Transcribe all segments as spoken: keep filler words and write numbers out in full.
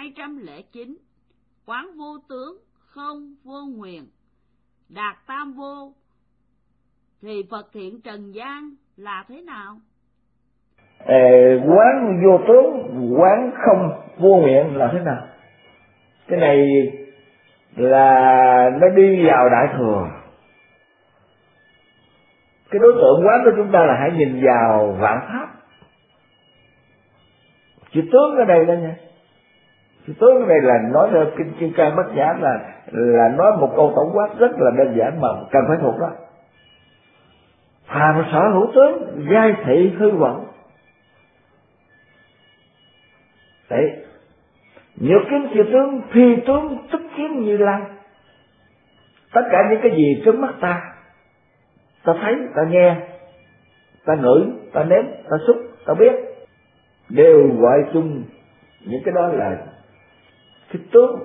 hai trăm lẻ chín. Quán vô tướng, không vô nguyện, đạt tam vô, thì Phật hiện trần gian là thế nào? Ờ, quán vô tướng, quán không vô nguyện là thế nào? Cái này là nó đi vào đại thừa. Cái đối tượng quán của chúng ta là hãy nhìn vào vạn pháp. Chữ tướng ở đây đó nha. Chữ tướng ở đây là nói ra kinh Kim Cang Bát Nhã là là nói một câu tổng quát rất là đơn giản mà cần phải thuộc đó. Phàm sở hữu tướng, giai thị hư vọng. Đấy. Nhược kiến chữ tướng, phi tướng tức kiến Như Lai. Tất cả những cái gì trước mắt ta, ta thấy, ta nghe, ta ngửi, ta nếm, ta xúc, ta biết, đều gọi chung những cái đó là cái tướng.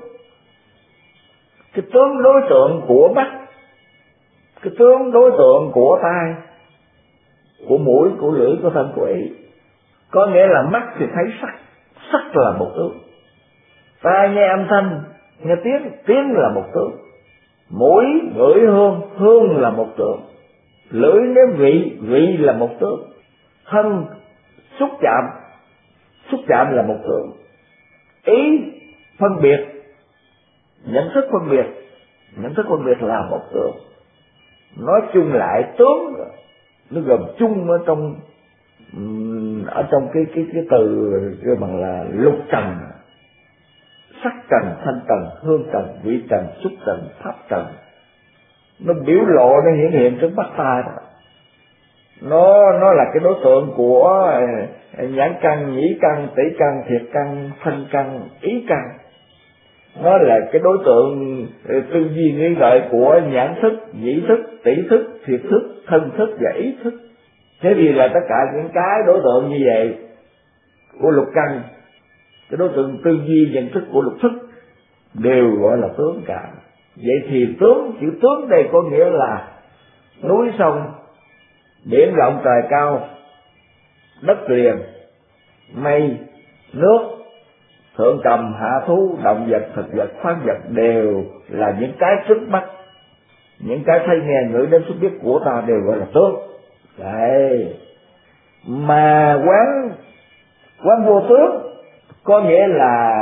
Cái tướng đối tượng của mắt, cái tướng đối tượng của tai, của mũi, của lưỡi, của thân, của ý. Có nghĩa là mắt thì thấy sắc, sắc là một tướng. Tai nghe âm thanh, nghe tiếng, tiếng là một tướng. Mũi ngửi hương, hương là một tướng. Lưỡi nếm vị, vị là một tướng. Thân xúc chạm, xúc chạm là một tướng. Ý phân biệt, nhận thức phân biệt, nhận thức phân biệt là một tướng. Nói chung lại tướng nó gồm chung ở trong ở trong cái cái cái từ cái bằng là lục trần: sắc trần, thanh trần, hương trần, vị trần, xúc trần, pháp trần. Nó biểu lộ, nó hiện hiện trước mắt ta đó. Nó nó là cái đối tượng của nhãn căn, nhĩ căn, tỷ căn, thiệt căn, thân căn, ý căn. Nó là cái đối tượng tư duy nghĩ ngợi của nhãn thức, nhĩ thức, tỷ thức, thiệt thức, thân thức và ý thức. Thế thì là tất cả những cái đối tượng như vậy của lục căn, cái đối tượng tư duy nhận thức của lục thức đều gọi là tướng cả. Vậy thì tướng, chữ tướng đây có nghĩa là núi sông, biển rộng trời cao, đất liền, mây, nước, thượng cầm, hạ thú, động vật, thực vật, khoáng vật đều là những cái trước mắt, những cái thấy nghe ngửi đến xúc biết của ta đều gọi là tướng. Đấy. Mà quán quán vô tướng có nghĩa là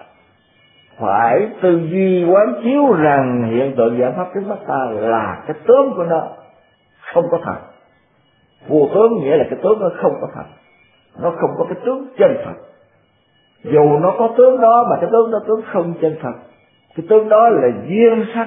phải tư duy quán chiếu rằng hiện tượng giải pháp trước mắt ta là cái tướng của nó, không có thật. Vô tướng nghĩa là cái tướng nó không có thật, nó không có cái tướng chân thật. Dù nó có tướng đó mà cái tướng đó tướng không chân thật. Cái tướng đó là duyên sanh,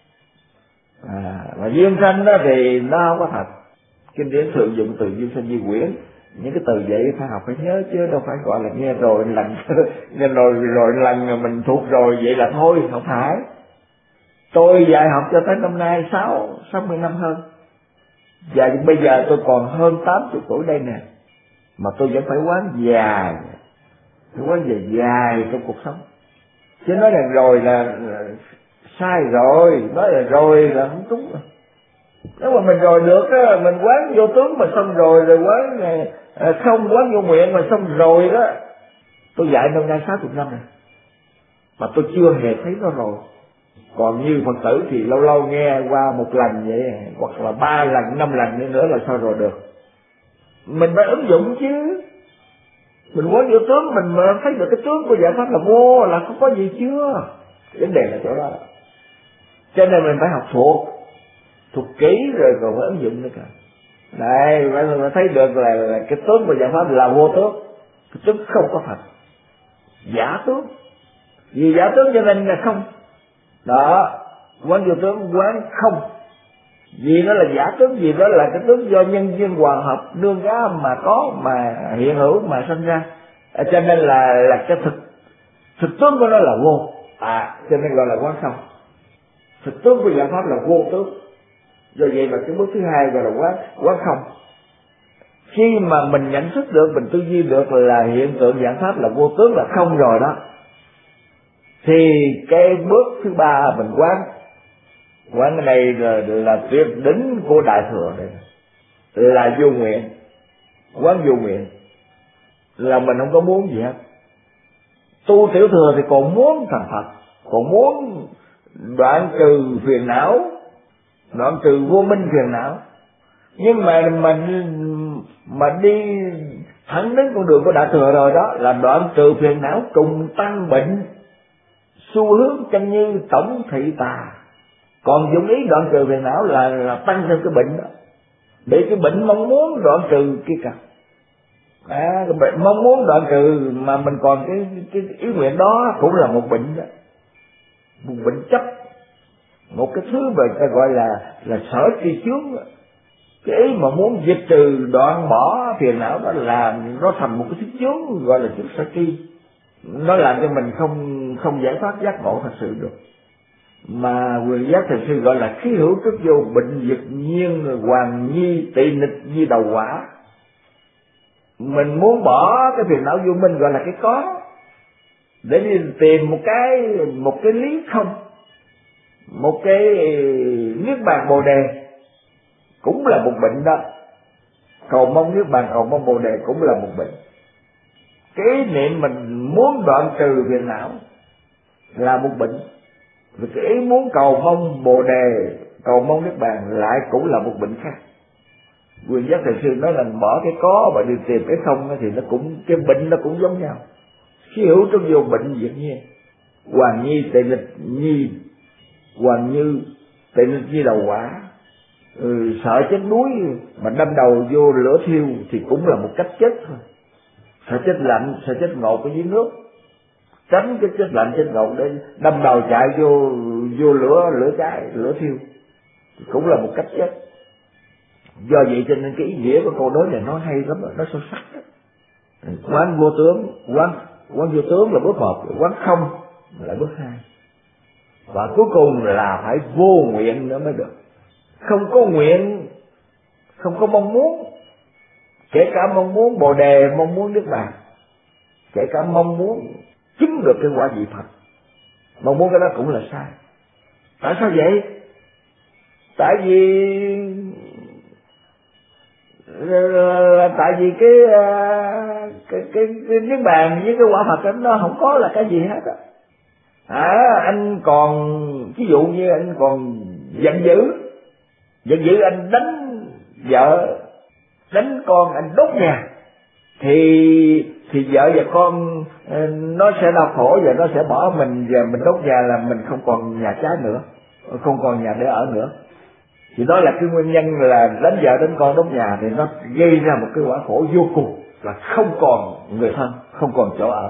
à, mà duyên sanh đó thì nó không có thật. Kinh điển thường dụng từ duyên sanh di quyển. Những cái từ vậy phải học phải nhớ chứ đâu phải gọi là nghe rồi lần nghe rồi rồi lần mình thuộc rồi vậy là thôi, không phải. Tôi dạy học cho tới năm nay sáu sáu mươi năm hơn, và bây giờ tôi còn hơn tám mươi tuổi đây nè, mà tôi vẫn phải quán dài, phải quán dài dài trong cuộc sống. Chứ nói là rồi là, là sai rồi, nói là rồi là không đúng rồi. Nếu mà mình rồi được á, mình quán vô tướng mà xong rồi, rồi quán à, không quán vô nguyện mà xong rồi đó. Tôi dạy năm nay sáu mươi năm rồi mà tôi chưa hề thấy nó rồi. Còn như Phật tử thì lâu lâu nghe qua một lần vậy, hoặc là ba lần, năm lần nữa là sao rồi được. Mình phải ứng dụng chứ. Mình quán vô tướng mình mà thấy được cái tướng của giải pháp là vô, là không có gì chưa. Vấn đề là chỗ đó. Cho nên mình phải học thuộc, thuộc kỹ rồi còn phải ứng dụng nữa cả. Đấy, mình thấy được là, là cái tướng của giải pháp là vô tướng, cái tướng không có thật, giả tướng. Vì giả tướng cho nên là không. Đó, quán vô tướng quán không. Vì nó là giả tướng, vì đó là cái tướng do nhân duyên hòa hợp nương giá mà có, mà hiện hữu mà sinh ra. À, cho nên là là cái thực thực tướng của nó là vô. À, cho nên gọi là quán không. Thực tướng của giải pháp là vô tướng. Do vậy mà cái bước thứ hai gọi là quán quán không. Khi mà mình nhận thức được, mình tư duy được là hiện tượng giải pháp là vô tướng, là không rồi đó, thì cái bước thứ ba mình quán quán cái này là, là tuyệt đỉnh của đại thừa đây, là vô nguyện. Quán vô nguyện là mình không có muốn gì hết, tu tiểu thừa thì còn muốn thành Phật, còn muốn đoạn trừ phiền não, đoạn trừ vô minh phiền não. Nhưng mà mình mà đi thẳng đến con đường của đại thừa rồi đó là đoạn trừ phiền não trùng tăng bệnh, xu hướng chân như tổng thị tà. Còn dụng ý đoạn trừ phiền não là, là tăng thêm cái bệnh đó, để cái bệnh mong muốn đoạn trừ kia cả. À, cái bệnh mong muốn đoạn trừ mà mình còn cái cái ý nguyện đó cũng là một bệnh đó, một bệnh chấp, một cái thứ mà ta gọi là là sở tri chướng. Cái ý mà muốn diệt trừ đoạn bỏ phiền não đó là nó thành một cái thứ chướng gọi là chướng sở tri, nó làm cho mình không không giải thoát giác ngộ thật sự được. Mà quyền giác thật sự gọi là khí hữu tức vô, bệnh dịch nhiên hoàng nhi tị nịch như đầu quả. Mình muốn bỏ cái phiền não vô minh gọi là cái có, để đi tìm một cái một cái lý không, một cái niết bàn bồ đề cũng là một bệnh đó. Cầu mong niết bàn, cầu mong bồ đề cũng là một bệnh. Cái ý niệm mình muốn đoạn trừ phiền não là một bệnh, và cái ý muốn cầu mong bồ đề, cầu mong niết bàn lại cũng là một bệnh khác. Quyền giác thầy sư nói là bỏ cái có và đi tìm cái không thì nó cũng, cái bệnh nó cũng giống nhau. Khí hữu trong vô bệnh diệt nhiên, hoàng nhi tề lịch nhi, hoàng như tề lịch nhi đầu quả. Ừ, sợ chết đuối mà đâm đầu vô lửa thiêu thì cũng là một cách chết thôi. Sợ chết lạnh, sợ chết ngột ở dưới nước, tránh cái chết lạnh chết ngột để đâm đầu chạy vô vô lửa lửa cháy lửa thiêu thì cũng là một cách chết. Do vậy cho nên cái ý nghĩa của câu nói này nó hay lắm, nó sâu sắc đó. Quán vô tướng, quán quán vô tướng là bước một, quán không là bước hai, và cuối cùng là phải vô nguyện nữa mới được. Không có nguyện, không có mong muốn, kể cả mong muốn bồ đề, mong muốn niết bàn, kể cả mong muốn chứng được cái quả vị Phật, mong muốn cái đó cũng là sai. Tại sao vậy? Tại vì tại vì cái cái cái, cái niết bàn với cái quả Phật nó không có là cái gì hết á. À, anh còn ví dụ như anh còn giận dữ, giận dữ anh đánh vợ, đánh con, anh đốt nhà, thì thì vợ và con nó sẽ đau khổ và nó sẽ bỏ mình, và mình đốt nhà là mình không còn nhà trái nữa, không còn nhà để ở nữa. Thì đó là cái nguyên nhân là đánh vợ đánh con đốt nhà, thì nó gây ra một cái quả khổ vô cùng, là không còn người thân, không còn chỗ ở.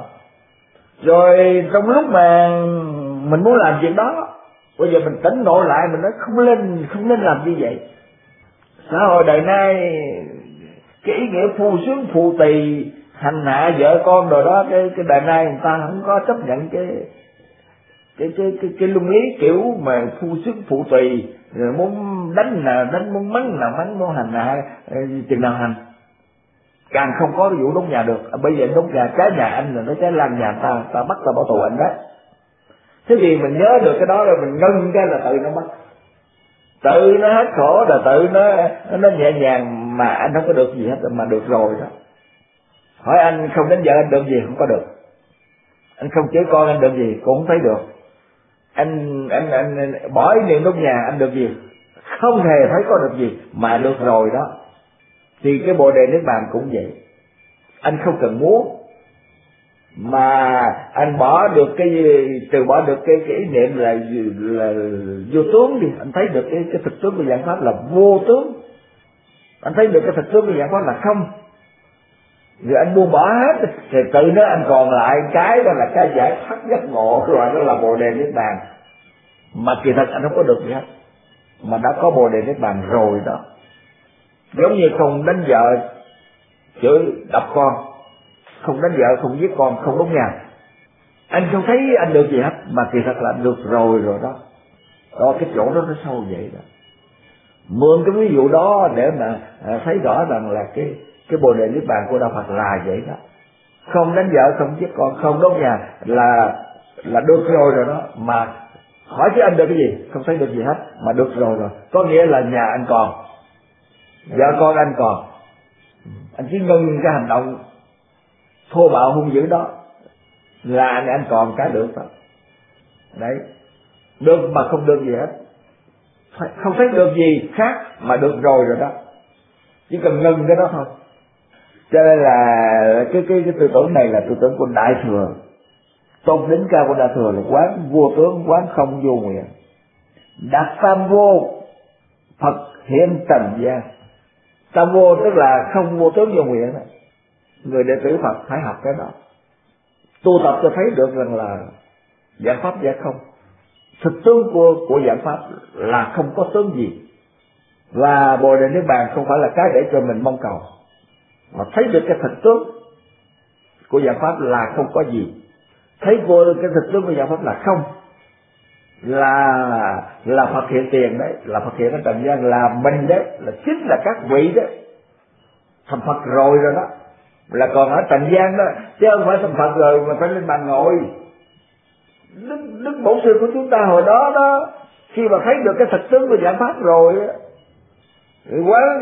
Rồi trong lúc mà mình muốn làm chuyện đó, bây giờ mình tỉnh ngộ lại, mình nói không nên không nên làm như vậy. Xã hội đời nay cái ý nghĩa phu sướng phụ tỳ, hành hạ vợ con rồi đó, cái cái đời nay người ta không có chấp nhận cái cái cái cái, cái luân lý kiểu mà phu sướng phụ tỳ, rồi muốn đánh là đánh, muốn mắng là mắng, muốn hành hạ chừng nào hành. Càng không có cái vụ đốt nhà được. Bây giờ đốt nhà, trái nhà anh là nó trái lan nhà ta, ta bắt ta bỏ tù anh đó. Thế thì mình nhớ được cái đó rồi mình ngưng cái là tự nó bắt, tự nó hết khổ, là tự nó nó nhẹ nhàng, mà anh không có được gì hết, mà được rồi đó. Hỏi anh không đánh vợ anh được gì? Không có được. Anh không chửi con anh được gì? Cũng không thấy được. Anh anh anh, anh bỏ ý niệm đốt nhà anh được gì? Không hề thấy có được gì, mà được rồi đó. Thì cái bồ đề niết bàn cũng vậy. Anh không cần muốn, mà anh bỏ được cái, từ bỏ được cái, cái ý niệm là, là vô tướng đi, anh thấy được cái, cái thực tướng của dạng pháp là vô tướng, anh thấy được cái thực tướng của dạng pháp là không, rồi anh buông bỏ hết, thì tự nó anh còn lại cái đó là cái giải thoát giác ngộ, rồi đó là bồ đề niết bàn. Mà kỳ thật anh không có được gì hết, mà đã có bồ đề niết bàn rồi đó. Giống như không đánh vợ, chửi đập con, không đánh vợ, không giết con, không đốt nhà, anh không thấy anh được gì hết, mà kỳ thật là được rồi rồi đó. Đó, cái chỗ đó nó sâu vậy đó. Mượn cái ví dụ đó để mà thấy rõ rằng là cái cái bồ đề niết bàn của đạo Phật là vậy đó. Không đánh vợ, không giết con, không đốt nhà là là được rồi rồi đó. Mà hỏi chứ anh được cái gì? Không thấy được gì hết, mà được rồi rồi. Có nghĩa là nhà anh còn, vợ con anh còn, anh chỉ ngưng cái hành động thô bạo hung dữ đó, là anh, anh còn cái được thôi. Đấy, được mà không được gì hết, không thấy được gì khác mà được rồi rồi đó, chỉ cần ngừng cái đó thôi. Cho nên là cái cái cái tư tưởng này là tư tưởng của Đại Thừa. Tôn đỉnh cao của Đại Thừa là quán vô tướng, quán không vô nguyện, đạt tam vô, Phật hiện trần gian. Tam vô tức là không vô tướng vô nguyện đó. Người đệ tử Phật phải học cái đó, tu tập cho thấy được rằng là dạng pháp giả không. Thực tướng của của dạng pháp là không có tướng gì, và Bồ Đề Niết Bàn không phải là cái để cho mình mong cầu, mà thấy được cái thực tướng của dạng pháp là không có gì. Thấy vô cái thực tướng của dạng pháp là không, là là Phật hiện tiền đấy, là Phật hiện ở trần gian, là mình đấy, là chính là các vị đấy, thành Phật rồi rồi đó, là còn ở trần gian đó, chứ không phải thành Phật rồi mà phải lên bàn ngồi. Đức, Đức Bổn Sư của chúng ta hồi đó đó, khi mà thấy được cái thực tướng của dạng pháp rồi, quán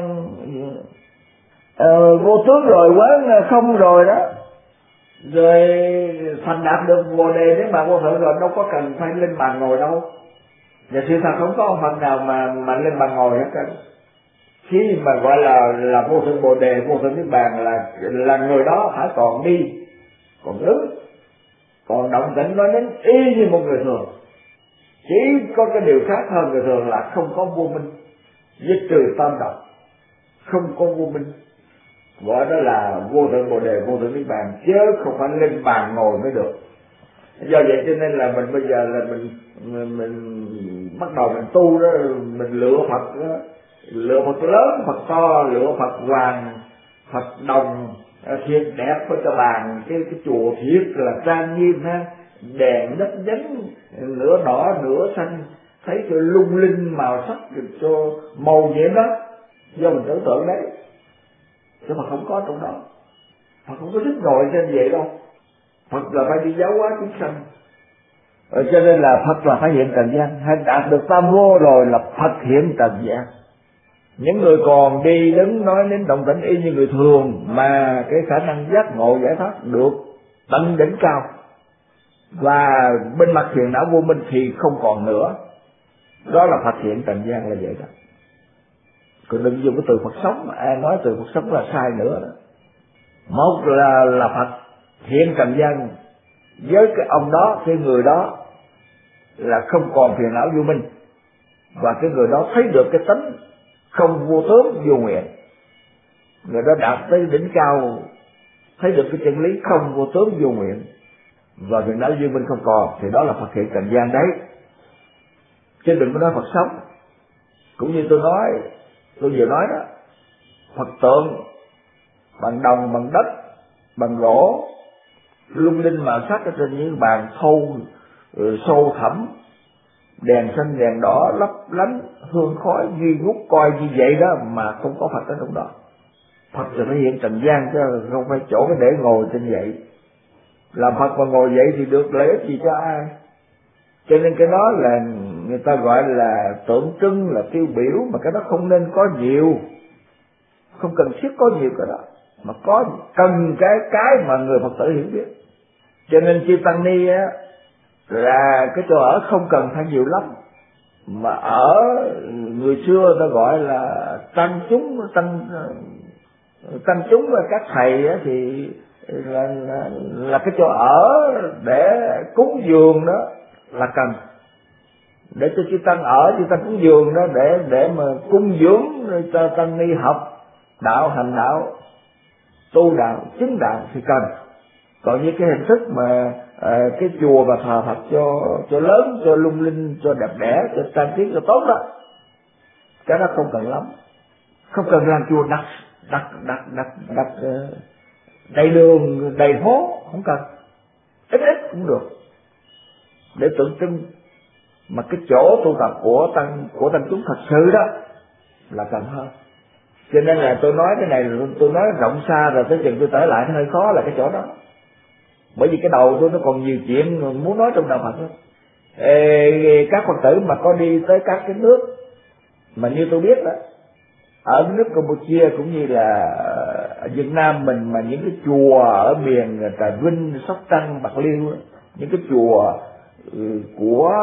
uh, vô tướng rồi, quán không rồi đó, rồi thành đạt được Bồ Đề Niết Bàn vô thượng rồi, đâu có cần phải lên bàn ngồi đâu. Và sự thật không có ông Phật nào mà mà lên bàn ngồi hết trơn. Khi mà gọi là là vô thượng Bồ Đề, vô thượng Niết Bàn là là người đó phải còn đi, còn đứng, còn động tĩnh nói đến y như một người thường. Chỉ có cái điều khác hơn người thường là không có vô minh, diệt trừ tam độc, không có vô minh, gọi đó là vô thượng Bồ Đề, vô thượng Niết Bàn, chứ không phải lên bàn ngồi mới được. Do vậy cho nên là mình bây giờ là mình mình, mình bắt đầu mình tu đó, mình lựa Phật đó, lựa Phật lớn, Phật to, lựa Phật hoàng, Phật đồng thiệt đẹp với cho bàn, cái cái chùa thiệt là trang nghiêm ha, đèn nhấp nhánh nửa đỏ nửa xanh, thấy cho lung linh màu sắc, cho màu nhiệm đó, do mình tưởng tượng đấy, chứ mà không có trong đó. Phật không có thích ngồi trên vậy đâu, Phật là phải đi giáo hóa chúng sanh. Rồi cho nên là Phật là phải hiện trần gian, hay đạt được tam vô rồi là Phật hiện trần gian. Những người còn đi đứng nói đến động tĩnh y như người thường, mà cái khả năng giác ngộ giải thoát được tận đỉnh cao, và bên mặt phiền não vô minh thì không còn nữa. Đó là Phật hiện trần gian là vậy đó. Còn đừng dùng cái từ Phật sống, mà ai nói từ Phật sống là sai nữa đó. Một là là Phật hiện trần gian với cái ông đó, cái người đó là không còn phiền não vô minh, và cái người đó thấy được cái tánh không vô tướng vô nguyện. Người đó đạt tới đỉnh cao, thấy được cái chân lý không vô tướng vô nguyện, và phiền não vô minh không còn, thì đó là Phật hiện trần gian đấy. Chứ đừng có nói Phật sống. Cũng như tôi nói, tôi vừa nói đó, Phật tượng bằng đồng, bằng đất, bằng gỗ, lung linh màu sắc ở trên những bàn thâu sâu thẳm, đèn xanh đèn đỏ lấp lánh, hương khói nghi ngút coi như vậy đó, mà không có Phật ở trong đó. Phật thì phải hiện trần gian, chứ không phải chỗ cái để ngồi trên vậy. Làm Phật mà ngồi vậy thì được lợi ích gì cho ai? Cho nên cái đó là người ta gọi là tượng trưng, là tiêu biểu, mà cái đó không nên có nhiều, không cần thiết có nhiều cái đó, mà có cần cái cái mà người Phật tử hiểu biết. Cho nên chư tăng ni á, là cái chỗ ở không cần phải nhiều lắm, mà ở người xưa ta gọi là tăng chúng, tăng tăng chúng và các thầy á, thì là, là là cái chỗ ở để cúng dường đó là cần, để cho chư tăng ở, chư tăng cúng dường đó để để mà cung dưỡng cho tăng ni học đạo, hành đạo, tu đạo, chứng đạo thì cần. Còn như cái hình thức mà à, cái chùa và thờ Phật cho cho lớn, cho lung linh, cho đẹp đẽ, cho trang trí, cho tốt đó, cái đó không cần lắm. Không cần làm chùa đặt đặt đặt đặt đặt uh, đầy đường đầy phố, không cần, ít ít cũng được, để tượng trưng. Mà cái chỗ tu tập của tăng của tăng chúng thật sự đó là cần hơn. Cho nên là tôi nói cái này, tôi nói rộng xa rồi tới chừng tôi trở lại nó hơi khó là cái chỗ đó. Bởi vì cái đầu tôi nó còn nhiều chuyện muốn nói trong đạo Phật đó. Ê, các Phật tử mà có đi tới các cái nước mà như tôi biết đó, ở nước Campuchia cũng như là ở Việt Nam mình mà những cái chùa ở miền Trà Vinh, Sóc Trăng, Bạc Liêu, những cái chùa của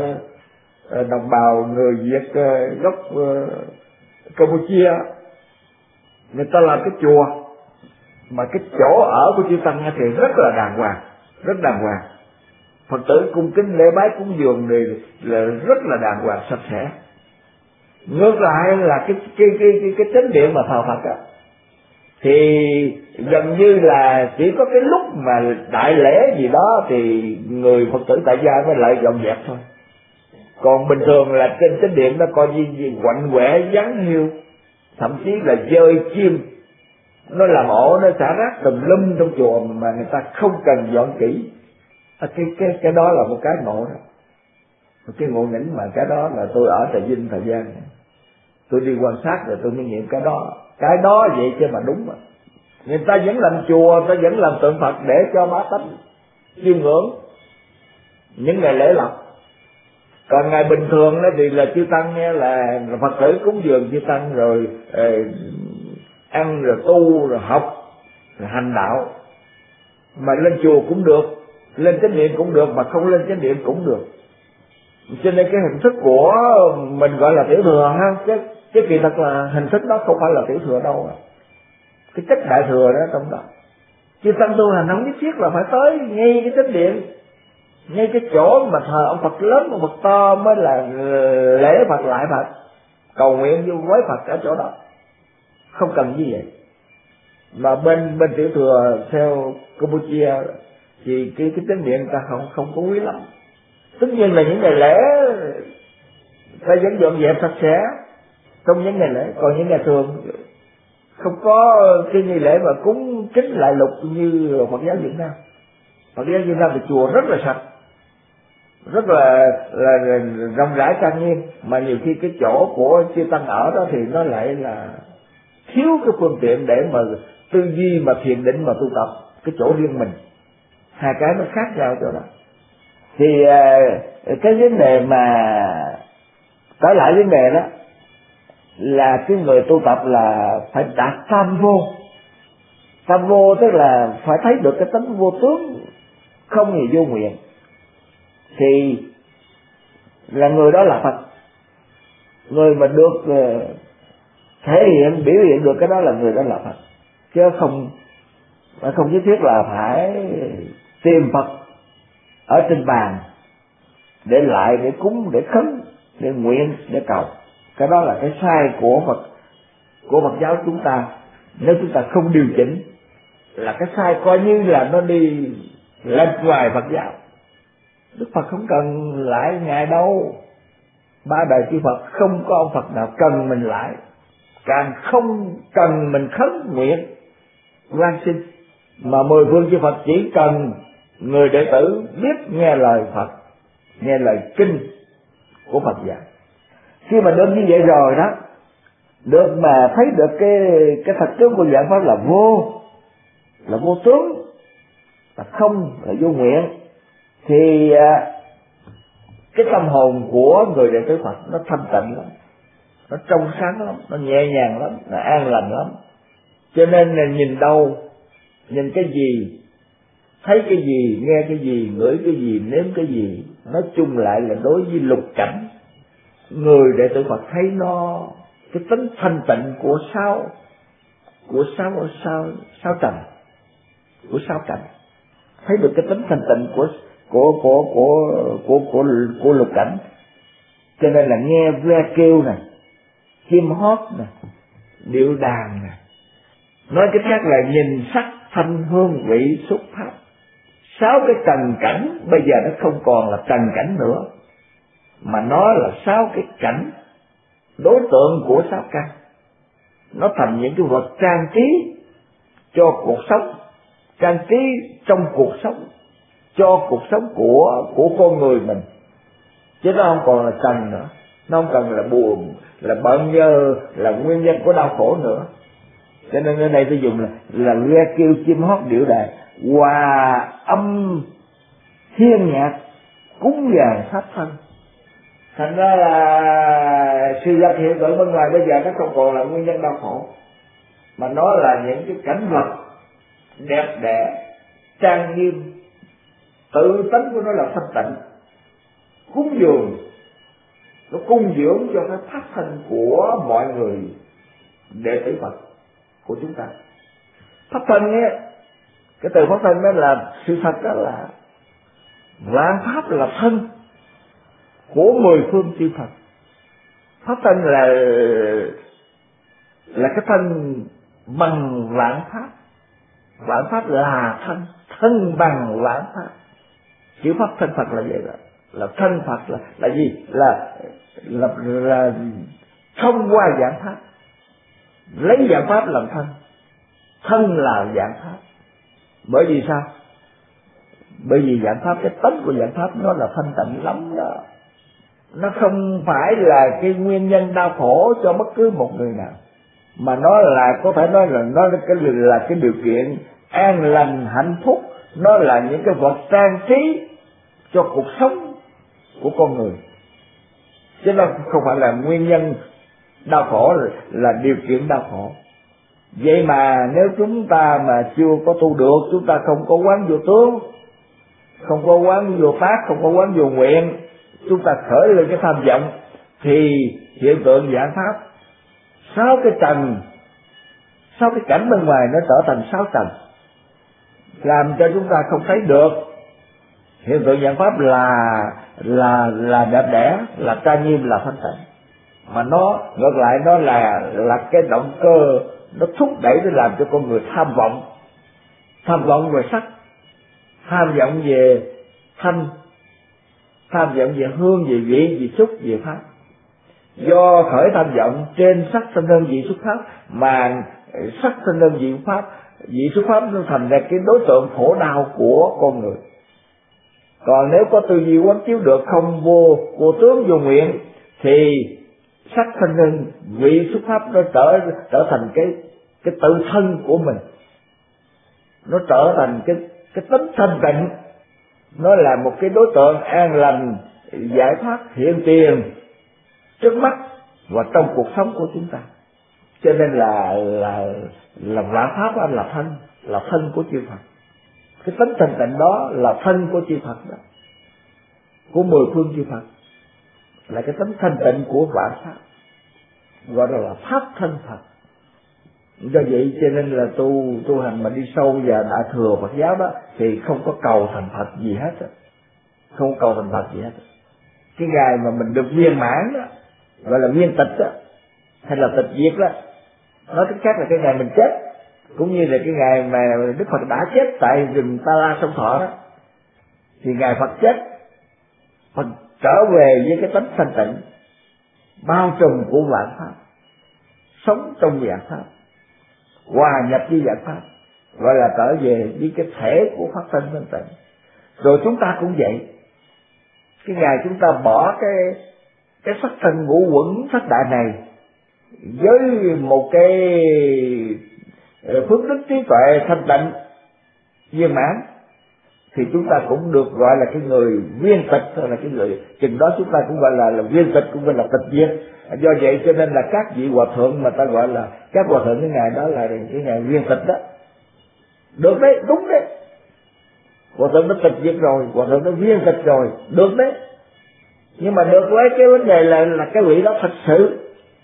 đồng bào người Việt gốc Campuchia, người ta làm cái chùa mà cái chỗ ở của chư tăng thì rất là đàng hoàng, rất đàng hoàng. Phật tử cung kính lễ bái cúng dường thì là rất là đàng hoàng, sạch sẽ. Ngược lại là cái cái cái cái, cái chánh điện mà thờ Phật á, thì gần như là chỉ có cái lúc mà đại lễ gì đó thì người Phật tử tại gia mới lại dọn dẹp thôi. Còn bình thường là trên chánh điện nó coi như gì quạnh quẻ vắng hiu, thậm chí là dơi chim nó làm ổ, nó xả rác tùm lum trong chùa mà người ta không cần dọn kỹ. À, cái cái cái đó là một cái ngộ đó, một cái ngộ nghĩnh mà cái đó là tôi ở Trà Vinh thời gian này, tôi đi quan sát rồi tôi mới nghiệm cái đó, cái đó vậy chứ mà đúng mà. Người ta vẫn làm chùa, người ta vẫn làm tượng Phật để cho bá tánh chiêm ngưỡng những ngày lễ lộc. Còn ngày bình thường đó thì là chư tăng nghe là Phật tử cúng dường chư tăng rồi eh, ăn rồi tu rồi học rồi hành đạo, mà lên chùa cũng được, lên chánh điện cũng được, mà không lên chánh điện cũng được. Cho nên cái hình thức của mình gọi là tiểu thừa ha, chứ chứ kỳ thật là hình thức đó không phải là tiểu thừa đâu, cái chất đại thừa đó trong đó. Chư tăng tu hành không nhất thiết là phải tới ngay cái chánh điện, ngay cái chỗ mà thờ ông Phật lớn, ông Phật to mới là lễ Phật lại Phật, cầu nguyện vô với Phật ở chỗ đó, không cần như vậy. Mà bên bên tiểu thừa theo Campuchia thì cái cái chánh điện ta không không có quý lắm. Tất nhiên là những ngày lễ ta vẫn dọn dẹp sạch sẽ trong những ngày lễ, còn những ngày thường không có cái nghi lễ mà cúng kính lại lục như Phật giáo Việt Nam. Phật giáo Việt Nam thì chùa rất là sạch, rất là, là, là rộng rãi trang nghiêm, mà nhiều khi cái chỗ của chư tăng ở đó thì nó lại là thiếu cái phương tiện để mà tư duy mà thiền định mà tu tập cái chỗ riêng mình, hai cái nó khác nhau chỗ đó. Thì cái vấn đề mà trở lại vấn đề đó là cái người tu tập là phải đạt tam vô. Tam vô tức là phải thấy được cái tánh vô tướng không gì vô nguyện, thì là người đó là Phật. Người mà được thể hiện biểu hiện được cái đó là người đó là Phật, chứ không không nhất thiết là phải tìm Phật ở trên bàn để lại, để cúng, để khấn, để nguyện, để cầu. Cái đó là cái sai của Phật, của Phật giáo chúng ta. Nếu chúng ta không điều chỉnh là cái sai, coi như là nó đi lệch ngoài Phật giáo. Đức Phật không cần lại Ngài đâu, ba đời chư Phật không có ông Phật nào cần mình lại, càng không cần mình khấn nguyện van xin. Mà mười phương chư Phật chỉ cần người đệ tử biết nghe lời Phật, nghe lời kinh của Phật dạy. Khi mà được như vậy rồi đó, được mà thấy được cái cái thật tướng của dạng pháp là vô, là vô tướng, là không, là vô nguyện, thì cái tâm hồn của người đệ tử Phật nó thanh tịnh lắm, nó trong sáng lắm, nó nhẹ nhàng lắm, nó an lành lắm. Cho nên là nhìn đâu, nhìn cái gì, thấy cái gì, nghe cái gì, ngửi cái gì, nếm cái gì, nói chung lại là đối với lục cảnh, người đệ tử Phật thấy nó cái tính thanh tịnh của sao, của sao sao sao trần, của sao cảnh, thấy được cái tính thanh tịnh của của của của của của, của lục cảnh. Cho nên là nghe ve kêu nè, chim hót nè, điệu đàn nè, nói cách khác là nhìn sắc thanh hương vị xúc pháp, sáu cái trần cảnh bây giờ nó không còn là trần cảnh nữa, mà nó là sáu cái cảnh đối tượng của sáu căn. Nó thành những cái vật trang trí cho cuộc sống, trang trí trong cuộc sống, cho cuộc sống của của con người mình, chứ nó không còn là trần nữa, nó không cần là buồn, là bận nhơ, là nguyên nhân của đau khổ nữa. Cho nên ở đây tôi dùng là là nghe kêu chim hót điệu đàn, hòa âm thiên nhạc, cúng dường pháp thân. Thành ra là sự vật hiện tượng bên ngoài bây giờ nó không còn là nguyên nhân đau khổ, mà nó là những cái cảnh vật đẹp đẽ, trang nghiêm, tự tánh của nó là thanh tịnh, cúng dường, nó cung dưỡng cho cái pháp thân của mọi người đệ tử Phật của chúng ta. Pháp thân ấy, cái từ pháp thân đó là sự thật, đó là vạn pháp là thân của mười phương chư Phật. Pháp thân là là cái thân bằng vạn pháp, vạn pháp là thân, thân bằng vạn pháp. Chữ pháp thân Phật là vậy đó, là thân Phật là là gì? Là là, là thông qua vạn pháp, lấy vạn pháp làm thân, thân là vạn pháp. Bởi vì sao? Bởi vì vạn pháp, cái tánh của vạn pháp nó là thanh tịnh lắm đó, nó không phải là cái nguyên nhân đau khổ cho bất cứ một người nào, mà nó là, có thể nói là nó là cái, là cái điều kiện an lành hạnh phúc, nó là những cái vật trang trí cho cuộc sống của con người, chứ nó không phải là nguyên nhân đau khổ, là, là điều kiện đau khổ. Vậy mà nếu chúng ta mà chưa có tu được, chúng ta không có quán vô tướng, không có quán vô tác, không có quán vô nguyện, chúng ta khởi lên cái tham vọng, thì hiện tượng vạn pháp, sáu cái trần, sáu cái cảnh bên ngoài nó trở thành sáu trần, làm cho chúng ta không thấy được. Hiện tượng vạn pháp là là là đẹp đẽ, là trang nghiêm, là thanh tịnh, mà nó ngược lại nó là là cái động cơ, nó thúc đẩy để làm cho con người tham vọng, tham vọng về sắc, tham vọng về thanh, tham vọng về hương, về vị, về xúc, về pháp. Do khởi tham vọng trên sắc sinh đơn vị xuất pháp, mà sắc sinh đơn vị pháp, vị xuất pháp nó thành ra cái đối tượng khổ đau của con người. Còn nếu có tư duy quán chiếu được, không vô vô tướng vô nguyện, thì sắc sinh đơn vị xuất pháp nó trở trở thành cái cái tự thân của mình, nó trở thành cái cái tính thanh tịnh, nó là một cái đối tượng an lành, giải thoát hiện tiền trước mắt và trong cuộc sống của chúng ta. Cho nên là là là vạn pháp là thân, là thân của chư Phật. Cái tính thanh tịnh đó là thân của chư Phật đó, của mười phương chư Phật, là cái tính thanh tịnh của vạn pháp, gọi là pháp thân Phật. Do vậy cho nên là tu tu hành mà đi sâu vào đại thừa Phật giáo đó thì không có cầu thành Phật gì hết, không cầu thành Phật gì hết. Cái ngày mà mình được viên mãn đó, gọi là viên tịch đó, hay là tịch diệt đó, nói cách khác là cái ngày mình chết, cũng như là cái ngày mà Đức Phật đã chết tại rừng Ta La Sông Thọ đó, thì ngày Phật chết, Phật trở về với cái tánh thanh tịnh bao trùm của vạn pháp, sống trong vạn pháp, hòa nhập với vạn pháp, gọi là trở về với cái thể của pháp thân thanh tịnh. Rồi chúng ta cũng vậy, cái ngày chúng ta bỏ cái cái sắc thân ngũ uẩn thất đại này với một cái phước đức trí tuệ thanh tịnh viên mãn, thì chúng ta cũng được gọi là cái người viên tịch, hay là cái người chừng đó chúng ta cũng gọi là, là viên tịch, cũng gọi là tịch diệt. Do vậy cho nên là các vị hòa thượng mà ta gọi là các hòa thượng cái ngày đó là cái ngày viên tịch đó, được đấy, đúng đấy. Hòa thượng nó tịch diệt rồi, hòa thượng nó viên tịch rồi, được đấy. Nhưng mà được với cái vấn đề là là cái vị đó thật sự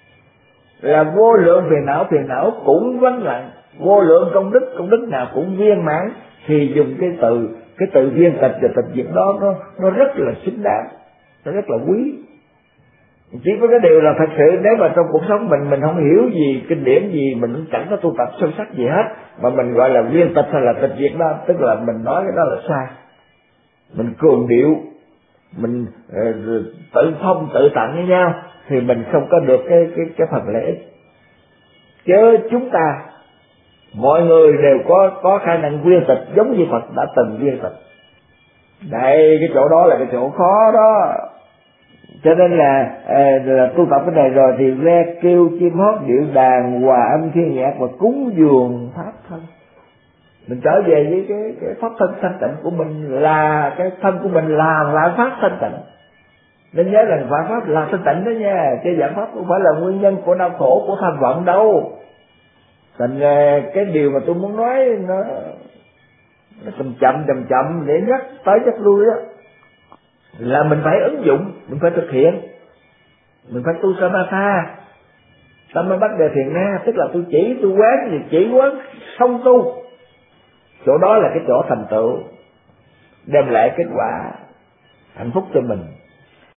là vô lượng phiền não, phiền não cũng vắng lặng, vô lượng công đức, công đức nào cũng viên mãn, thì dùng cái từ cái từ viên tịch và tịch diệt đó nó nó rất là xứng đáng, nó rất là quý. Chỉ có cái điều là thật sự nếu mà trong cuộc sống mình mình không hiểu gì kinh điển gì, mình cũng chẳng có tu tập sâu sắc gì hết, mà mình gọi là viên tịch hay là tịch diệt đó, tức là mình nói cái đó là sai, mình cường điệu, mình uh, tự phong tự tặng với nhau, thì mình không có được cái cái cái phần lợi ích. Chứ chúng ta mọi người đều có có khả năng viên tịch giống như Phật đã từng viên tịch. Đây, cái chỗ đó là cái chỗ khó đó. Cho nên là, là tu tập cái này rồi thì ve kêu chim hót điệu đàn, hòa âm thiên nhạc và cúng dường pháp thân. Mình trở về với cái, cái pháp thân thanh tịnh của mình, là cái thân của mình là vạn pháp thanh tịnh. Nên nhớ là vạn pháp là thanh tịnh đó nha, chứ vạn pháp không phải là nguyên nhân của đau khổ, của tham vọng đâu. Thành ra cái điều mà tôi muốn nói nó nó chậm chậm chậm chậm để nhắc tới nhắc lui đó là mình phải ứng dụng, mình phải thực hiện, mình phải tu samatha, tâm bắt đề thiền na, tức là tôi chỉ tôi quán gì chỉ quán không tu, chỗ đó là cái chỗ thành tựu đem lại kết quả hạnh phúc cho mình.